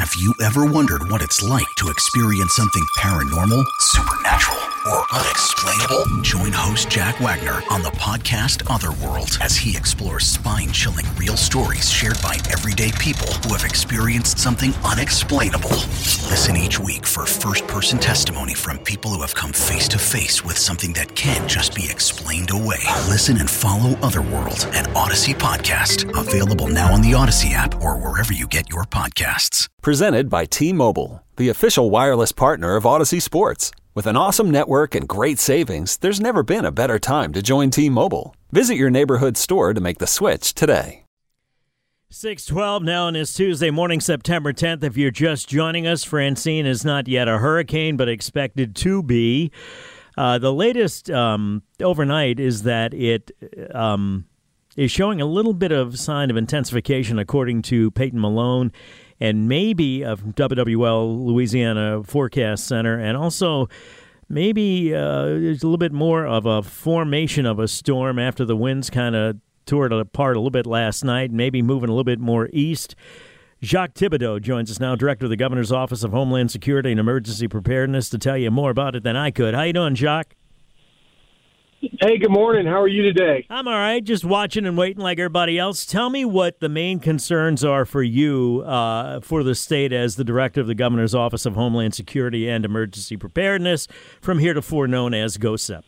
Have you ever wondered what it's like to experience something paranormal, supernatural, or unexplainable? Join host Jack Wagner on the podcast Otherworld as he explores spine-chilling real stories shared by everyday people who have experienced something unexplainable. Listen each week for first-person testimony from people who have come face-to-face with something that can't just be explained away. Listen and follow Otherworld, an Odyssey podcast. Available now on the Odyssey app or wherever you get your podcasts. Presented by T-Mobile, the official wireless partner of Odyssey Sports. With an awesome network and great savings, there's never been a better time to join T-Mobile. Visit your neighborhood store to make the switch today. 6:12 now on this Tuesday morning, September 10th. If you're just joining us, Francine is not yet a hurricane, but expected to be. The latest overnight is that it is showing a little bit of sign of intensification, according to Peyton Malone and maybe of WWL Louisiana Forecast Center, and also maybe there's a little bit more of a formation of a storm after the winds kind of tore it apart a little bit last night, maybe moving a little bit more east. Jacques Thibodeau joins us now, Director of the Governor's Office of Homeland Security and Emergency Preparedness, to tell you more about it than I could. How you doing, Jacques? Hey, good morning. How are you today? I'm all right, just watching and waiting like everybody else. Tell me what the main concerns are for you for the state as the Director of the Governor's Office of Homeland Security and Emergency Preparedness, from heretofore known as GOHSEP.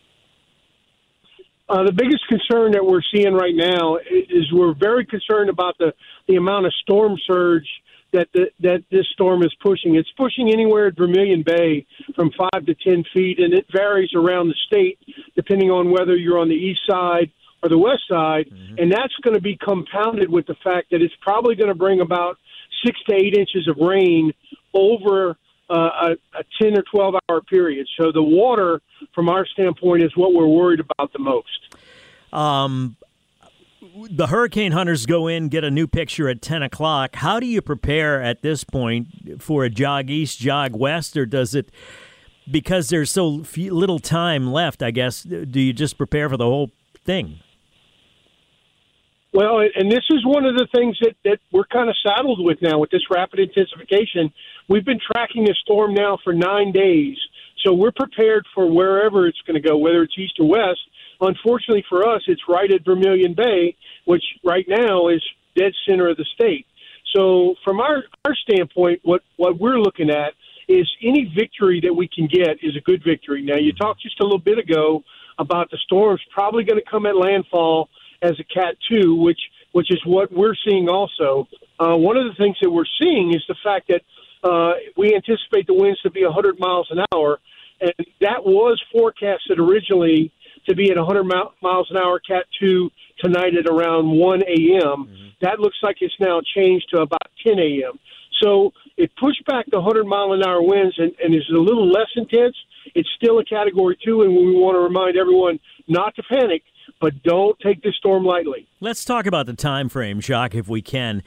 The biggest concern that we're seeing right now is we're very concerned about the amount of storm surge that this storm is pushing. It's pushing anywhere at Vermilion Bay from 5 to 10 feet, and it varies around the state depending on whether you're on the east side or the west side. Mm-hmm. And that's going to be compounded with the fact that it's probably going to bring about 6 to 8 inches of rain over a 10 or 12-hour period. So the water, from our standpoint, is what we're worried about the most. The hurricane hunters go in, get a new picture at 10 o'clock. How do you prepare at this point for a jog east, jog west, or does it, because there's so little time left, I guess, do you just prepare for the whole thing? Well, and this is one of the things that we're kind of saddled with now with this rapid intensification. We've been tracking this storm now for 9 days, so we're prepared for wherever it's going to go, whether it's east or west. Unfortunately for us, it's right at Vermilion Bay, which right now is dead center of the state. So from our standpoint, what we're looking at is any victory that we can get is a good victory. Now, you talked just a little bit ago about the storm's probably going to come at landfall as a Cat 2, which is what we're seeing also. One of the things that we're seeing is the fact that we anticipate the winds to be 100 miles an hour, and that was forecasted originally to be at 100 miles an hour, Cat 2, tonight at around 1 a.m. Mm-hmm. That looks like it's now changed to about 10 a.m. So it pushed back the 100-mile-an-hour winds and is a little less intense. It's still a Category 2, and we want to remind everyone not to panic, but don't take this storm lightly. Let's talk about the time frame, Jacques, if we can.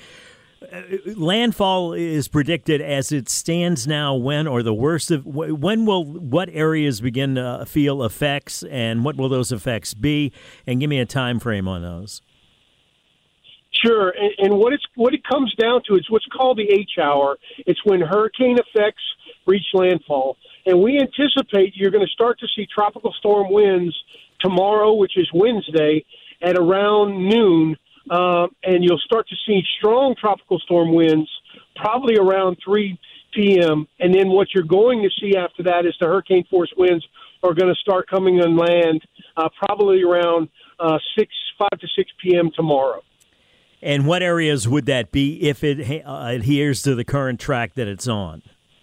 Landfall is predicted as it stands now. When, or the worst of when, will what areas begin to feel effects, and what will those effects be? And give me a time frame on those. Sure, and what it comes down to is what's called the H hour. It's when hurricane effects reach landfall, and we anticipate you're going to start to see tropical storm winds tomorrow, which is Wednesday, at around noon. And you'll start to see strong tropical storm winds probably around 3 p.m. And then what you're going to see after that is the hurricane force winds are going to start coming on land probably around 5 to 6 p.m. tomorrow. And what areas would that be if it adheres to the current track that it's on?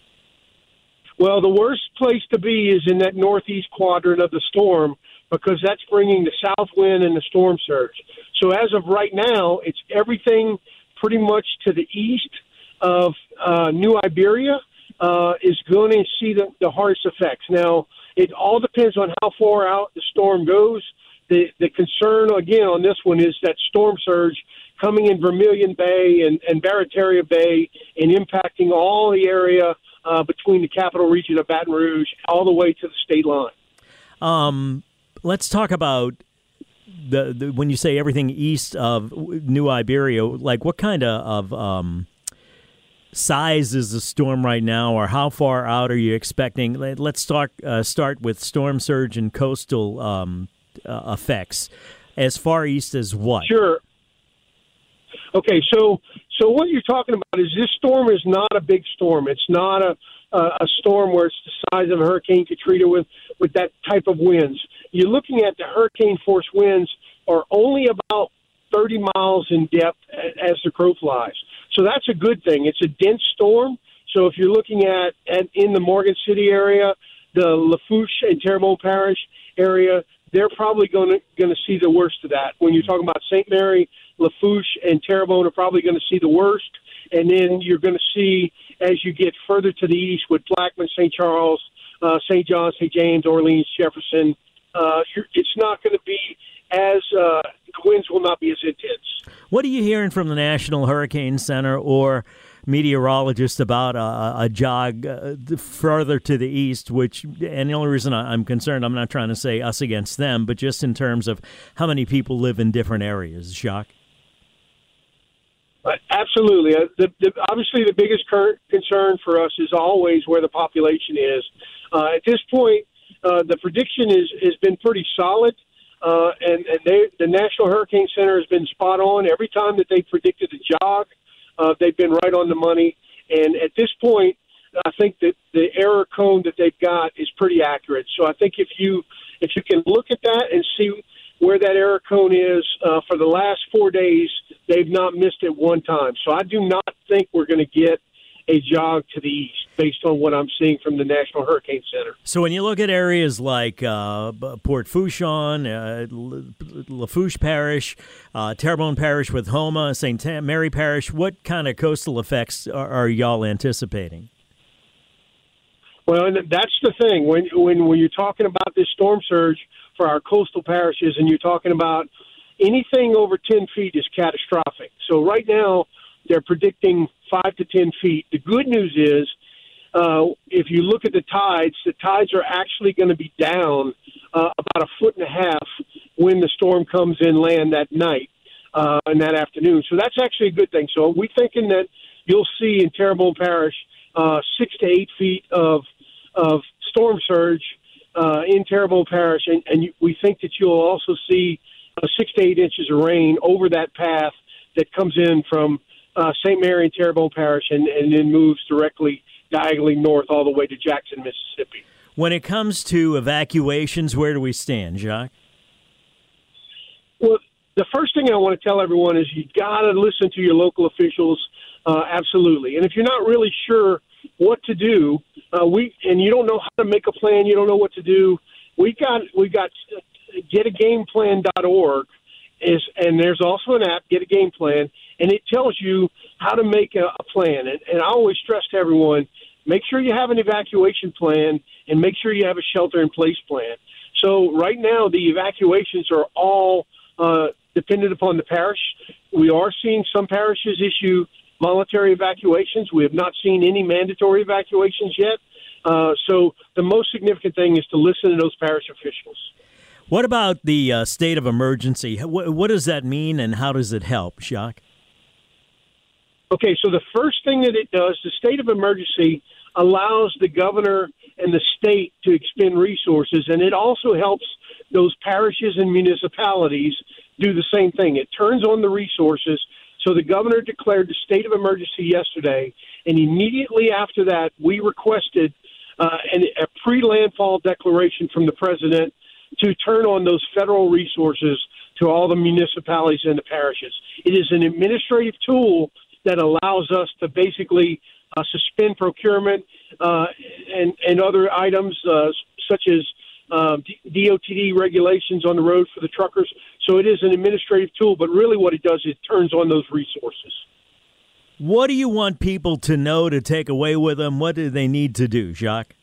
Well, the worst place to be is in that northeast quadrant of the storm, because that's bringing the south wind and the storm surge. So as of right now, it's everything pretty much to the east of New Iberia is going to see the hardest effects. Now, it all depends on how far out the storm goes. The concern, again, on this one is that storm surge coming in Vermilion Bay and Barataria Bay and impacting all the area between the capital region of Baton Rouge all the way to the state line. Let's talk about the when you say everything east of New Iberia, like what kind of size is the storm right now, or how far out are you expecting? Let's start with storm surge and coastal effects. As far east as what? Sure. Okay, so what you're talking about is this storm is not a big storm. It's not a storm where it's the size of Hurricane Katrina with that type of winds. You're looking at the hurricane force winds are only about 30 miles in depth as the crow flies. So that's a good thing. It's a dense storm. So if you're looking at in the Morgan City area, the Lafourche and Terrebonne Parish area, they're probably going to see the worst of that. When you're talking about St. Mary, Lafourche, and Terrebonne are probably going to see the worst. And then you're going to see, as you get further to the east with Blackman, St. Charles, St. John, St. James, Orleans, Jefferson, it's not going to be as the winds will not be as intense. What are you hearing from the National Hurricane Center or meteorologists about a jog further to the east, and the only reason I'm concerned, I'm not trying to say us against them, but just in terms of how many people live in different areas, Jacques? Absolutely. Obviously, the biggest concern for us is always where the population is. At this point, the prediction has been pretty solid, and the National Hurricane Center has been spot on. Every time that they predicted a jog, they've been right on the money. And at this point, I think that the error cone that they've got is pretty accurate. So I think if you can look at that and see where that error cone is, for the last 4 days, they've not missed it one time. So I do not think we're going to get a jog to the east based on what I'm seeing from the National Hurricane Center. So when you look at areas like Port Fourchon, Lafourche Parish, Terrebonne Parish with Houma, St. Mary Parish, what kind of coastal effects are y'all anticipating? Well, and that's the thing. When you're talking about this storm surge for our coastal parishes and you're talking about anything over 10 feet is catastrophic. So right now they're predicting 5 to 10 feet. The good news is if you look at the tides are actually going to be down about 1.5 feet when the storm comes inland that night and that afternoon. So that's actually a good thing. So we're thinking that you'll see in Terrebonne Parish 6 to 8 feet of storm surge in Terrebonne Parish, and we think that you'll also see 6 to 8 inches of rain over that path that comes in from St. Mary and Terrebonne Parish and then moves directly diagonally north all the way to Jackson, Mississippi. When it comes to evacuations, where do we stand, Jacques? Well, the first thing I want to tell everyone is you got to listen to your local officials, absolutely. And if you're not really sure what to do, and you don't know how to make a plan, you don't know what to do, we got getagameplan.org, and there's also an app, Get a Game Plan, and it tells you how to make a plan. And I always stress to everyone, make sure you have an evacuation plan and make sure you have a shelter-in-place plan. So right now, the evacuations are all dependent upon the parish. We are seeing some parishes issue voluntary evacuations. We have not seen any mandatory evacuations yet. So the most significant thing is to listen to those parish officials. What about the state of emergency? What does that mean, and how does it help, Jacques? Okay, so the first thing that it does, the state of emergency allows the governor and the state to expend resources, and it also helps those parishes and municipalities do the same thing. It turns on the resources. So the governor declared the state of emergency yesterday, and immediately after that, we requested a pre-landfall declaration from the president to turn on those federal resources to all the municipalities and the parishes. It is an administrative tool that allows us to basically suspend procurement and other items such as DOTD regulations on the road for the truckers. So it is an administrative tool, but really what it does is it turns on those resources. What do you want people to know to take away with them? What do they need to do, Jacques?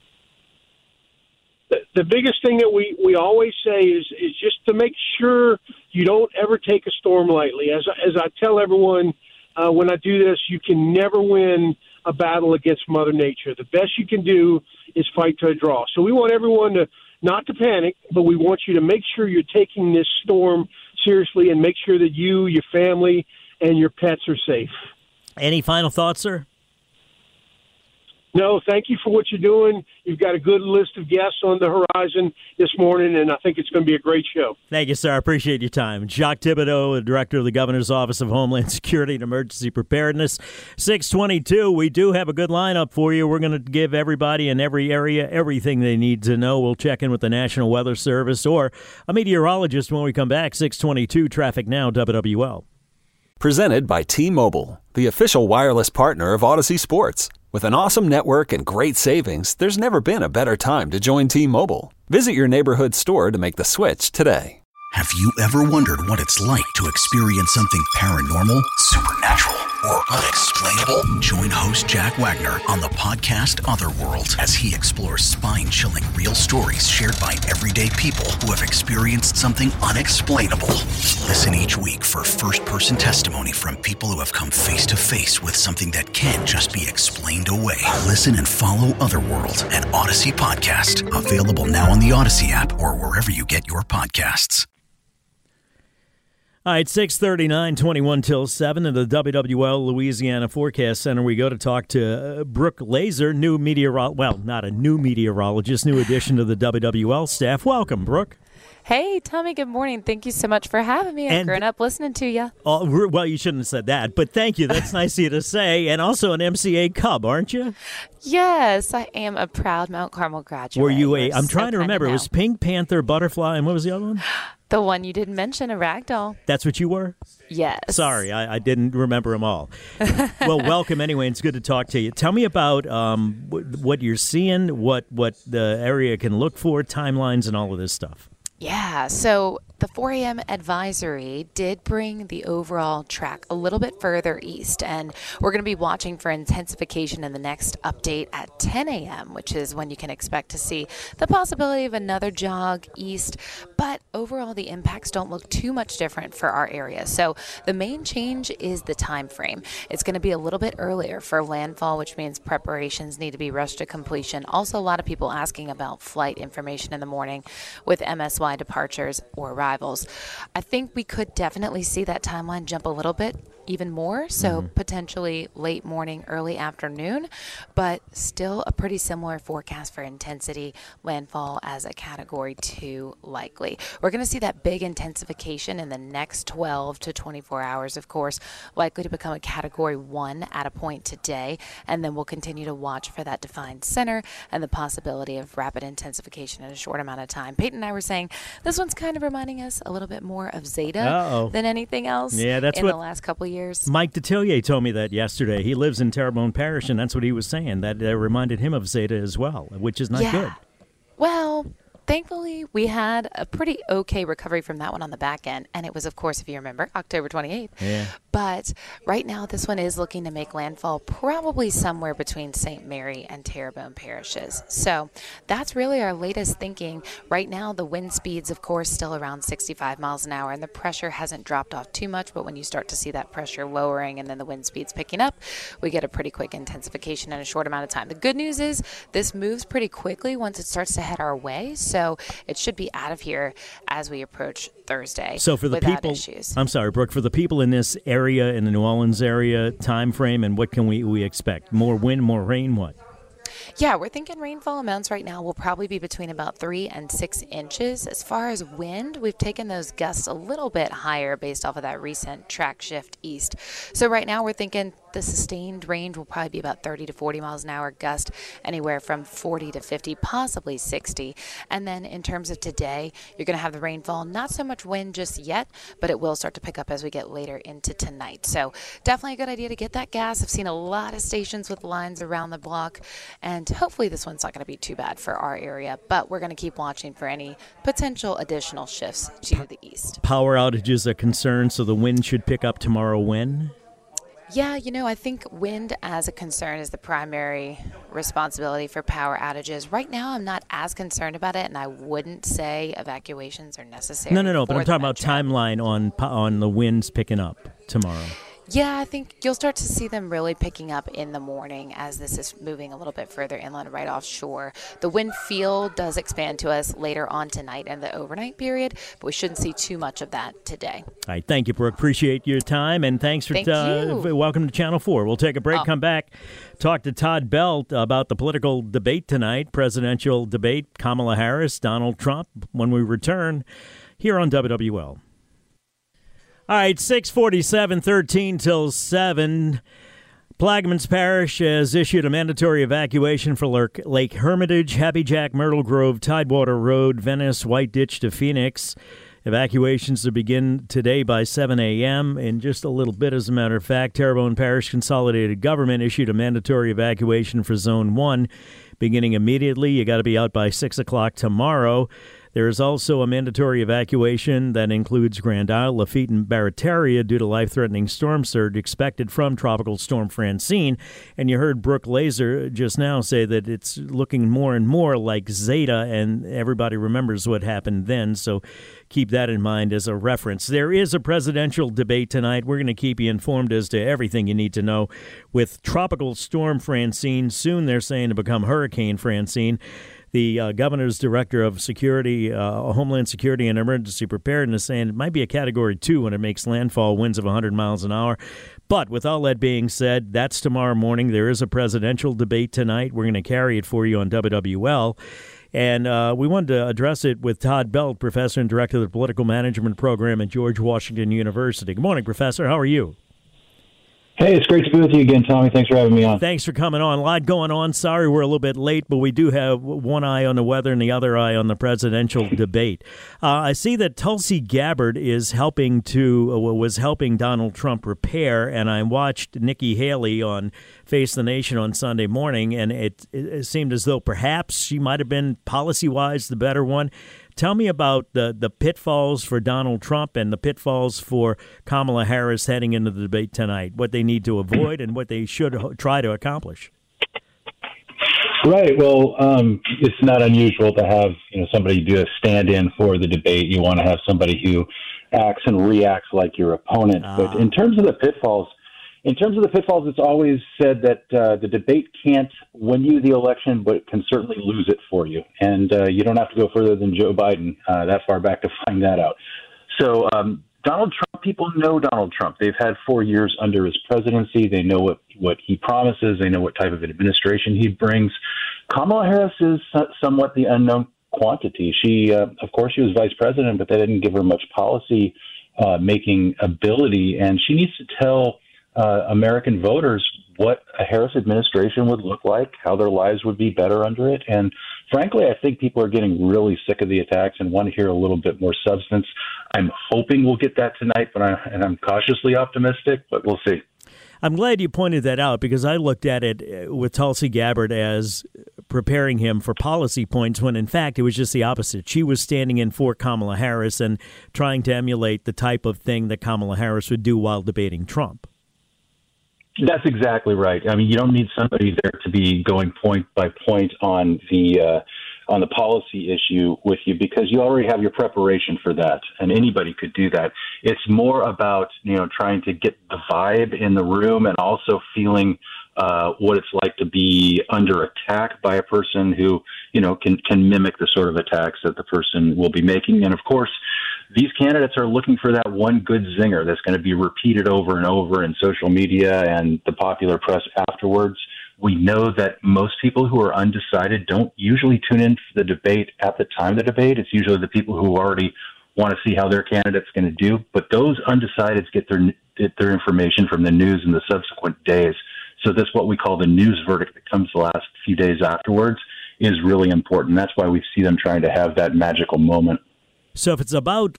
The biggest thing that we always say is just to make sure you don't ever take a storm lightly. As I tell everyone when I do this, you can never win a battle against Mother Nature. The best you can do is fight to a draw. So we want everyone not to panic, but we want you to make sure you're taking this storm seriously and make sure that you, your family, and your pets are safe. Any final thoughts, sir? No, thank you for what you're doing. You've got a good list of guests on the horizon this morning, and I think it's going to be a great show. Thank you, sir. I appreciate your time. Jacques Thibodeau, the Director of the Governor's Office of Homeland Security and Emergency Preparedness. 622, we do have a good lineup for you. We're going to give everybody in every area everything they need to know. We'll check in with the National Weather Service or a meteorologist when we come back. 622, Traffic Now, WWL. Presented by T-Mobile, the official wireless partner of Odyssey Sports. With an awesome network and great savings, there's never been a better time to join T-Mobile. Visit your neighborhood store to make the switch today. Have you ever wondered what it's like to experience something paranormal, supernatural, or unexplainable? Join host Jack Wagner on the podcast Otherworld as he explores spine-chilling real stories shared by everyday people who have experienced something unexplainable. Listen each week for first-person testimony from people who have come face-to-face with something that can't just be explained away. Listen and follow Otherworld, an Odyssey podcast. Available now on the Odyssey app or wherever you get your podcasts. All right, 6:39, 21 till 7 in the WWL Louisiana Forecast Center. We go to talk to Brooke Laser, new not a new meteorologist, new addition to the WWL staff. Welcome, Brooke. Hey, Tommy, good morning. Thank you so much for having me. I've grown up listening to you. Well, you shouldn't have said that, but thank you. That's nice of you to say. And also an MCA Cub, aren't you? Yes, I am a proud Mount Carmel graduate. Were you I'm trying to remember. It was Pink Panther, Butterfly, and what was the other one? The one you didn't mention, a ragdoll. That's what you were? Yes. Sorry, I didn't remember them all. Well, welcome anyway. It's good to talk to you. Tell me about what you're seeing, what the area can look for, timelines, and all of this stuff. Yeah, so the 4 a.m. advisory did bring the overall track a little bit further east, and we're going to be watching for intensification in the next update at 10 a.m., which is when you can expect to see the possibility of another jog east. But overall, the impacts don't look too much different for our area. So the main change is the time frame. It's going to be a little bit earlier for landfall, which means preparations need to be rushed to completion. Also, a lot of people asking about flight information in the morning with MSY departures or arrivals. I think we could definitely see that timeline jump a little bit even more, so potentially late morning, early afternoon, but still a pretty similar forecast for intensity, landfall as a Category 2 likely. We're going to see that big intensification in the next 12 to 24 hours, of course, likely to become a Category 1 at a point today, and then we'll continue to watch for that defined center and the possibility of rapid intensification in a short amount of time. Peyton and I were saying this one's kind of reminding us a little bit more of Zeta than anything else in the last couple of years. Mike Detillier told me that yesterday. He lives in Terrebonne Parish, and that's what he was saying, that reminded him of Zeta as well, which is not good. Well, thankfully, we had a pretty okay recovery from that one on the back end, and it was, of course, if you remember, October 28th. Yeah. But right now, this one is looking to make landfall probably somewhere between St. Mary and Terrebonne parishes. So that's really our latest thinking. Right now, the wind speeds, of course, still around 65 miles an hour, and the pressure hasn't dropped off too much. But when you start to see that pressure lowering and then the wind speeds picking up, we get a pretty quick intensification in a short amount of time. The good news is this moves pretty quickly once it starts to head our way. So it should be out of here as we approach Thursday. So for the people, issues. I'm sorry, Brooke, for the people in this area, in the New Orleans area, time frame, and what can we expect? More wind, more rain, what? Yeah, we're thinking rainfall amounts right now will probably be between about 3 and 6 inches. As far as wind, we've taken those gusts a little bit higher based off of that recent track shift east. So right now we're thinking the sustained range will probably be about 30 to 40 miles an hour, gust anywhere from 40 to 50, possibly 60. And then in terms of today, you're going to have the rainfall, not so much wind just yet, but it will start to pick up as we get later into tonight. So definitely a good idea to get that gas. I've seen a lot of stations with lines around the block, and hopefully this one's not going to be too bad for our area, but we're going to keep watching for any potential additional shifts to the east. Power outages are concerned, so the wind should pick up tomorrow when? Yeah, I think wind as a concern is the primary responsibility for power outages. Right now, I'm not as concerned about it, and I wouldn't say evacuations are necessary. No, but I'm talking about timeline on the winds picking up tomorrow. Yeah, I think you'll start to see them really picking up in the morning as this is moving a little bit further inland right offshore. The wind field does expand to us later on tonight in the overnight period, but we shouldn't see too much of that today. All right, thank you, Brooke. Appreciate your time, and thanks for welcome to Channel 4. We'll take a break, come back, talk to Todd Belt about the political debate tonight, presidential debate, Kamala Harris, Donald Trump, when we return here on WWL. All right, 6:47, 13 till 7. Plaquemines Parish has issued a mandatory evacuation for Lake Hermitage, Happy Jack, Myrtle Grove, Tidewater Road, Venice, White Ditch to Phoenix. Evacuations to begin today by 7 a.m. In just a little bit, as a matter of fact, Terrebonne Parish Consolidated Government issued a mandatory evacuation for Zone 1 beginning immediately. You got to be out by 6 o'clock tomorrow. There is also a mandatory evacuation that includes Grand Isle, Lafitte, and Barataria due to life-threatening storm surge expected from Tropical Storm Francine. And you heard Brooke Laser just now say that it's looking more and more like Zeta, and everybody remembers what happened then, so keep that in mind as a reference. There is a presidential debate tonight. We're going to keep you informed as to everything you need to know with Tropical Storm Francine. Soon they're saying to become Hurricane Francine. The governor's director of security, Homeland Security and Emergency Preparedness, saying it might be a Category 2 when it makes landfall, winds of 100 miles an hour. But with all that being said, that's tomorrow morning. There is a presidential debate tonight. We're going to carry it for you on WWL. And we wanted to address it with Todd Belt, professor and director of the Political Management Program at George Washington University. Good morning, Professor. How are you? Hey, it's great to be with you again, Tommy. Thanks for having me on. Thanks for coming on. A lot going on. Sorry we're a little bit late, but we do have one eye on the weather and the other eye on the presidential debate. I see that Tulsi Gabbard was helping Donald Trump prepare, and I watched Nikki Haley on Face the Nation on Sunday morning, and it seemed as though perhaps she might have been policy-wise the better one. Tell me about the pitfalls for Donald Trump and the pitfalls for Kamala Harris heading into the debate tonight, what they need to avoid and what they should try to accomplish. Right. Well, it's not unusual to have somebody do a stand-in for the debate. You want to have somebody who acts and reacts like your opponent. But in terms of the pitfalls, it's always said that the debate can't win you the election, but it can certainly lose it for you. And you don't have to go further than Joe Biden that far back to find that out. So Donald Trump, people know Donald Trump. They've had 4 years under his presidency. They know what he promises. They know what type of administration he brings. Kamala Harris is somewhat the unknown quantity. She, of course, she was vice president, but they didn't give her much policy making ability. And she needs to tell American voters what a Harris administration would look like, how their lives would be better under it. And frankly, I think people are getting really sick of the attacks and want to hear a little bit more substance. I'm hoping we'll get that tonight, but I'm cautiously optimistic, but we'll see. I'm glad you pointed that out because I looked at it with Tulsi Gabbard as preparing him for policy points when, in fact, it was just the opposite. She was standing in for Kamala Harris and trying to emulate the type of thing that Kamala Harris would do while debating Trump. That's exactly right. I mean, you don't need somebody there to be going point by point on the policy issue with you because you already have your preparation for that, and anybody could do that. It's more about trying to get the vibe in the room and also feeling what it's like to be under attack by a person who can mimic the sort of attacks that the person will be making. And of course, these candidates are looking for that one good zinger that's going to be repeated over and over in social media and the popular press afterwards. We know that most people who are undecided don't usually tune in for the debate at the time of the debate. It's usually the people who already want to see how their candidate's going to do. But those undecideds get their information from the news in the subsequent days. So this, what we call the news verdict that comes the last few days afterwards, is really important. That's why we see them trying to have that magical moment. So if it's about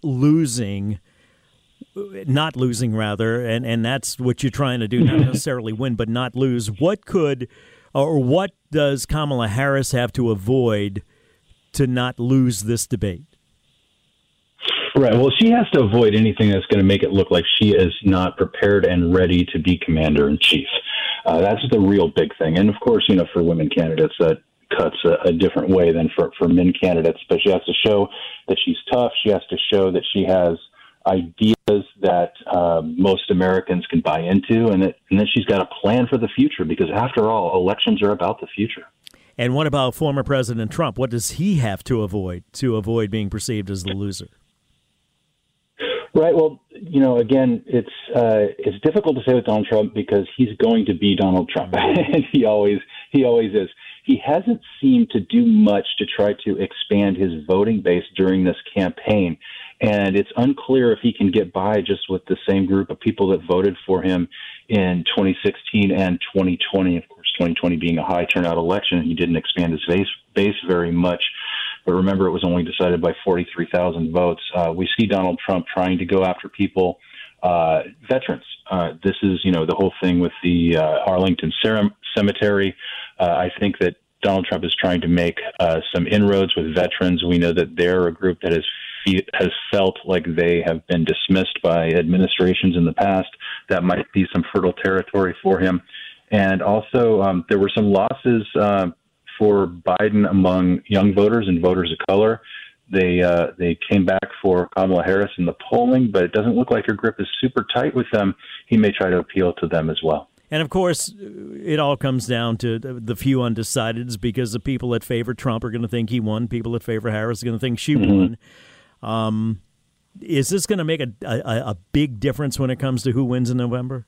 not losing rather, and that's what you're trying to do, not necessarily win, but not lose, what does Kamala Harris have to avoid to not lose this debate? Right. Well, she has to avoid anything that's going to make it look like she is not prepared and ready to be commander-in-chief. That's the real big thing. And, of course, for women candidates, that cuts a different way than for men candidates. But she has to show that she's tough. She has to show that she has ideas that most Americans can buy into, and then she's got a plan for the future, because after all, elections are about the future. And what about former President Trump? What does he have to avoid being perceived as the loser? Right. Well, again, it's difficult to say with Donald Trump because he's going to be Donald Trump, and he always is. He hasn't seemed to do much to try to expand his voting base during this campaign, and it's unclear if he can get by just with the same group of people that voted for him in 2016 and 2020. Of course, 2020 being a high turnout election, he didn't expand his base very much. But remember, it was only decided by 43,000 votes. We see Donald Trump trying to go after people, veterans. This is, the whole thing with the Arlington Cemetery. I think that Donald Trump is trying to make some inroads with veterans. We know that they're a group that has felt like they have been dismissed by administrations in the past. That might be some fertile territory for him. And also, there were some losses for Biden among young voters and voters of color. They came back for Kamala Harris in the polling, but it doesn't look like her grip is super tight with them. He may try to appeal to them as well. And, of course, it all comes down to the few undecideds, because the people that favor Trump are going to think he won. People that favor Harris are going to think she won. Is this going to make a big difference when it comes to who wins in November?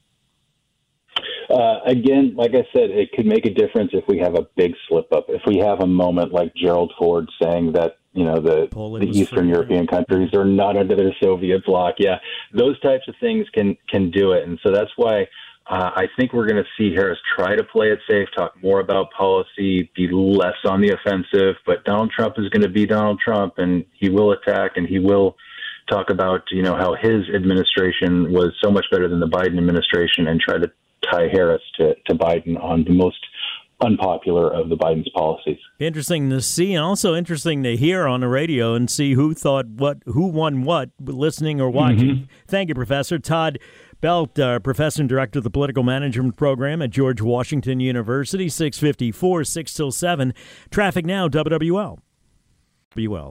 Again, like I said, it could make a difference if we have a big slip-up. If we have a moment like Gerald Ford saying that, the Eastern European countries are not under the Soviet bloc. Yeah, those types of things can do it. And so that's why I think we're going to see Harris try to play it safe, talk more about policy, be less on the offensive. But Donald Trump is going to be Donald Trump, and he will attack, and he will talk about, how his administration was so much better than the Biden administration, and try to tie Harris to Biden on the most unpopular of the Biden's policies. Interesting to see, and also interesting to hear on the radio and see who thought what, who won what, listening or watching. Mm-hmm. Thank you, Professor. Todd Belt, Professor and Director of the Political Management Program at George Washington University, 654, 6 till 7. Traffic now, WWL. All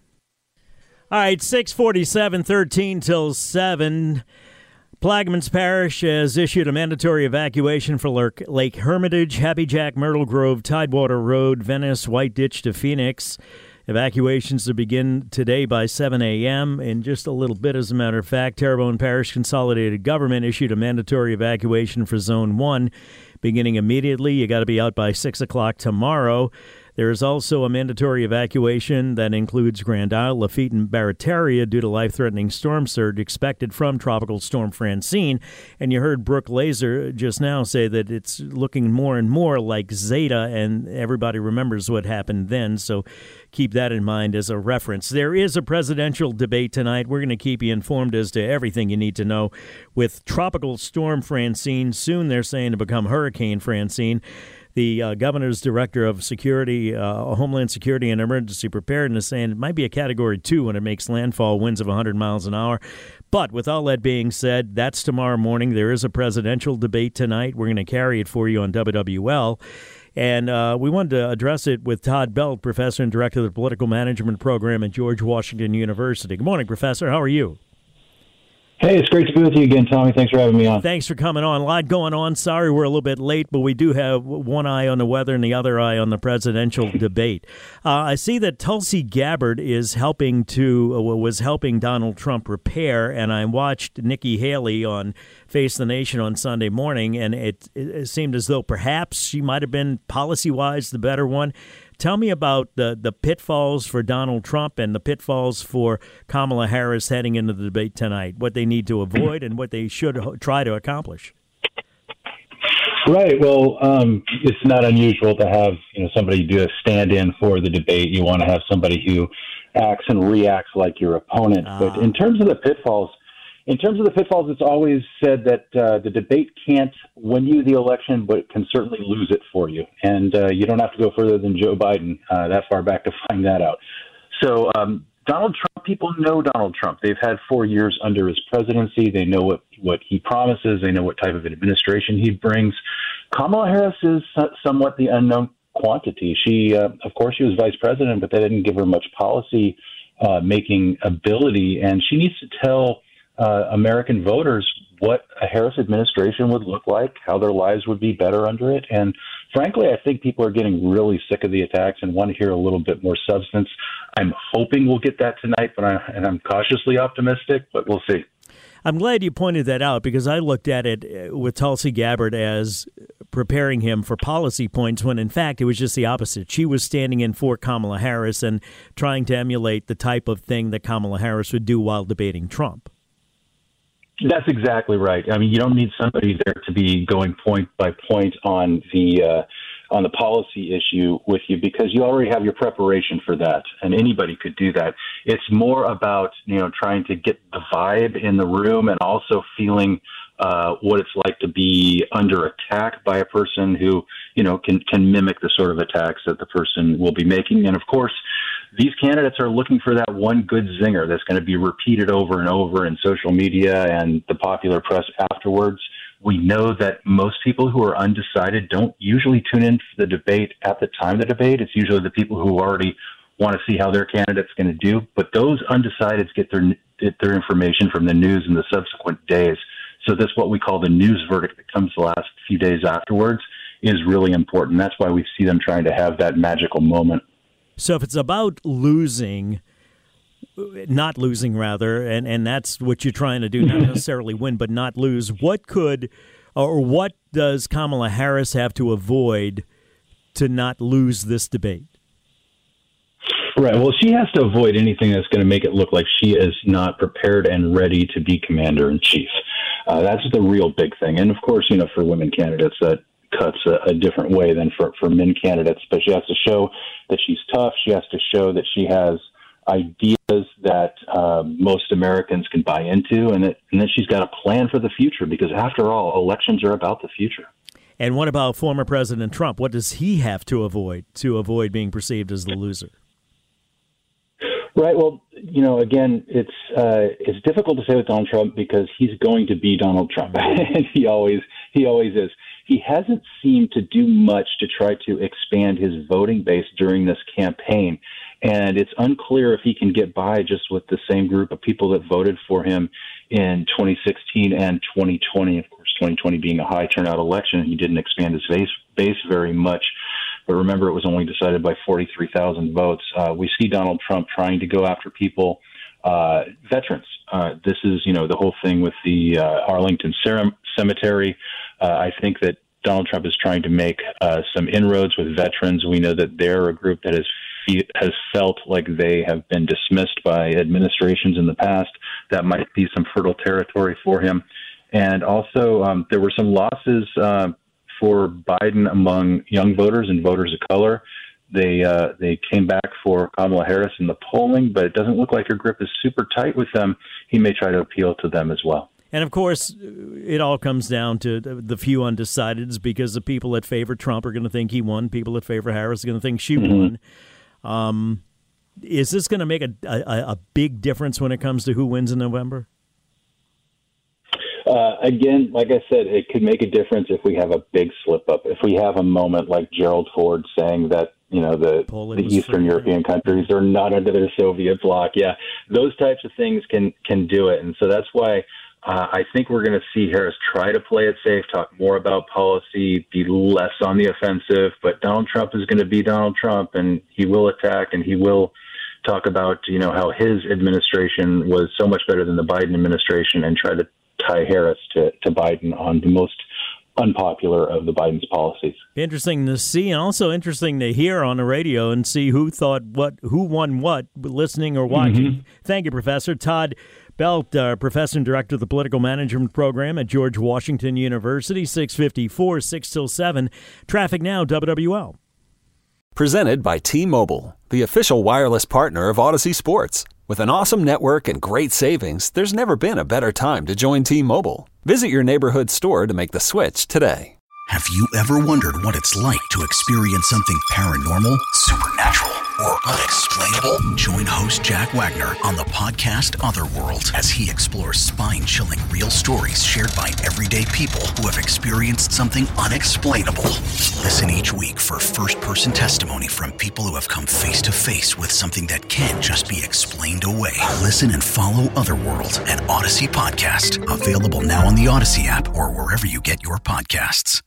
right, 647, 13 till 7. Plaquemines Parish has issued a mandatory evacuation for Lake Hermitage, Happy Jack, Myrtle Grove, Tidewater Road, Venice, White Ditch to Phoenix. Evacuations to begin today by 7 a.m. In just a little bit, as a matter of fact, Terrebonne Parish Consolidated Government issued a mandatory evacuation for Zone 1 beginning immediately. You got to be out by 6 o'clock tomorrow. There is also a mandatory evacuation that includes Grand Isle, Lafitte, and Barataria due to life-threatening storm surge expected from Tropical Storm Francine. And you heard Brooke Laser just now say that it's looking more and more like Zeta, and everybody remembers what happened then. So keep that in mind as a reference. There is a presidential debate tonight. We're going to keep you informed as to everything you need to know. With Tropical Storm Francine, soon they're saying to become Hurricane Francine. The governor's director of security, Homeland Security and Emergency Preparedness, saying it might be a Category 2 when it makes landfall, winds of 100 miles an hour. But with all that being said, that's tomorrow morning. There is a presidential debate tonight. We're going to carry it for you on WWL. And we wanted to address it with Todd Belt, Professor and Director of the Political Management Program at George Washington University. Good morning, Professor. How are you? Hey, it's great to be with you again, Tommy. Thanks for having me on. Thanks for coming on. A lot going on. Sorry we're a little bit late, but we do have one eye on the weather and the other eye on the presidential debate. I see that Tulsi Gabbard was helping Donald Trump prepare, and I watched Nikki Haley on Face the Nation on Sunday morning, and it seemed as though perhaps she might have been policy-wise the better one. Tell me about the pitfalls for Donald Trump and the pitfalls for Kamala Harris heading into the debate tonight, what they need to avoid and what they should try to accomplish. Right. Well, it's not unusual to have somebody do a stand-in for the debate. You want to have somebody who acts and reacts like your opponent. But in terms of the pitfalls, it's always said that the debate can't win you the election, but it can certainly lose it for you. And you don't have to go further than Joe Biden that far back to find that out. So Donald Trump, people know Donald Trump. They've had 4 years under his presidency. They know what he promises. They know what type of administration he brings. Kamala Harris is somewhat the unknown quantity. She, of course, she was vice president, but they didn't give her much policy making ability, and she needs to tell American voters what a Harris administration would look like, how their lives would be better under it. And frankly, I think people are getting really sick of the attacks and want to hear a little bit more substance. I'm hoping we'll get that tonight, and I'm cautiously optimistic, but we'll see. I'm glad you pointed that out, because I looked at it with Tulsi Gabbard as preparing him for policy points when, in fact, it was just the opposite. She was standing in for Kamala Harris and trying to emulate the type of thing that Kamala Harris would do while debating Trump. That's exactly right. I mean, you don't need somebody there to be going point by point on the policy issue with you, because you already have your preparation for that, and anybody could do that. It's more about, trying to get the vibe in the room and also feeling what it's like to be under attack by a person who, can mimic the sort of attacks that the person will be making. And of course, these candidates are looking for that one good zinger that's going to be repeated over and over in social media and the popular press afterwards. We know that most people who are undecided don't usually tune in for the debate at the time of the debate. It's usually the people who already want to see how their candidate's going to do. But those undecideds get their information from the news in the subsequent days. So this, what we call the news verdict that comes the last few days afterwards, is really important. That's why we see them trying to have that magical moment. So if it's about not losing rather, and that's what you're trying to do, not necessarily win, but not lose, what does Kamala Harris have to avoid to not lose this debate? Right. Well, she has to avoid anything that's going to make it look like she is not prepared and ready to be commander-in-chief. That's the real big thing. And of course, for women candidates, that cuts a different way than for men candidates. But she has to show that she's tough. She has to show that she has ideas that most Americans can buy into, and then she's got a plan for the future, because after all, elections are about the future. And what about former President Trump? What does he have to avoid being perceived as the loser? Right. Well, again, it's difficult to say with Donald Trump, because he's going to be Donald Trump, and he always is. He hasn't seemed to do much to try to expand his voting base during this campaign. And it's unclear if he can get by just with the same group of people that voted for him in 2016 and 2020. Of course, 2020 being a high turnout election, he didn't expand his base very much. But remember, it was only decided by 43,000 votes. We see Donald Trump trying to go after people, veterans. This is, the whole thing with the Arlington Cemetery. I think that Donald Trump is trying to make some inroads with veterans. We know that they're a group that has felt like they have been dismissed by administrations in the past. That might be some fertile territory for him. And also, there were some losses for Biden among young voters and voters of color. They came back for Kamala Harris in the polling, but it doesn't look like her grip is super tight with them. He may try to appeal to them as well. And, of course, it all comes down to the few undecideds, because the people that favor Trump are going to think he won. People that favor Harris are going to think she won. Is this going to make a big difference when it comes to who wins in November? Again, like I said, it could make a difference if we have a big slip-up. If we have a moment like Gerald Ford saying that, the Eastern European countries are not under the Soviet bloc. Yeah, those types of things can do it. And so that's why I think we're going to see Harris try to play it safe, talk more about policy, be less on the offensive. But Donald Trump is going to be Donald Trump, and he will attack, and he will talk about, how his administration was so much better than the Biden administration, and try to tie Harris to Biden on the most unpopular of the Biden's policies. Interesting to see, and also interesting to hear on the radio and see who won what, listening or watching. Mm-hmm. Thank you, Professor. Todd Belt, Professor and Director of the Political Management Program at George Washington University, 654, 6 till 7. Traffic now, WWL. Presented by T-Mobile, the official wireless partner of Odyssey Sports. With an awesome network and great savings, there's never been a better time to join T-Mobile. Visit your neighborhood store to make the switch today. Have you ever wondered what it's like to experience something paranormal, supernatural, or unexplainable? Join host Jack Wagner on the podcast Otherworld as he explores spine-chilling real stories shared by everyday people who have experienced something unexplainable. Listen each week for first-person testimony from people who have come face-to-face with something that can't just be explained away. Listen and follow Otherworld, an Odyssey podcast. Available now on the Odyssey app or wherever you get your podcasts.